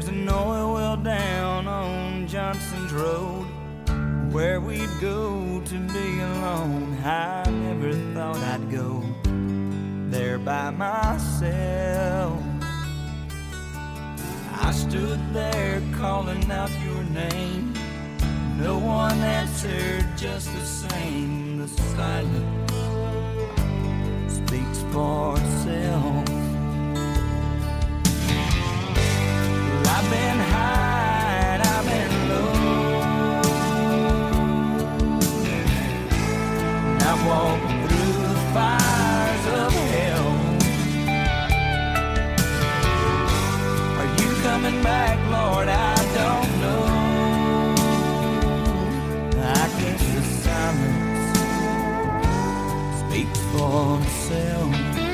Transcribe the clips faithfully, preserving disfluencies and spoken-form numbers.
an oil well down on Johnson's Road where we'd go to be alone. I never thought I'd go there by myself. I stood there calling out your name. No one answered, just the same. The silence speaks for itself. Well, I've been high and I've been low, and I've walked through the fires of hell. Are you coming back, Lord? I don't know. I guess the silence speaks for itself.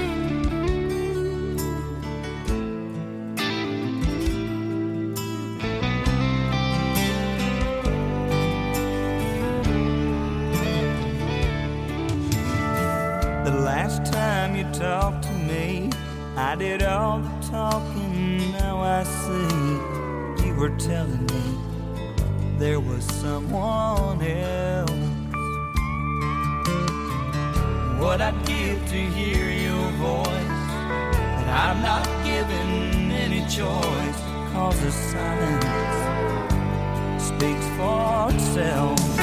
The last time you talked to me, I did all the talking. Now I see you were telling me there was someone else. What I'd give to hear your voice, but I'm not given any choice, 'cause the silence speaks for itself.